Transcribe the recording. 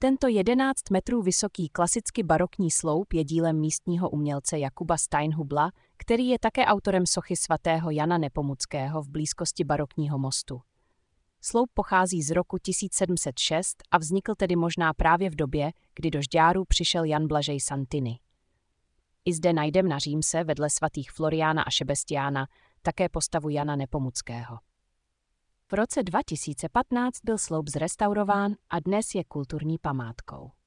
Tento 11 metrů vysoký klasicky barokní sloup je dílem místního umělce Jakuba Steinhubla, který je také autorem sochy svatého Jana Nepomuckého v blízkosti barokního mostu. Sloup pochází z roku 1706 a vznikl tedy možná právě v době, kdy do Žďáru přišel Jan Blažej Santini. I zde najdeme na Římse vedle svatých Floriána a Šebestiána také postavu Jana Nepomuckého. V roce 2015 byl sloup zrestaurován a dnes je kulturní památkou.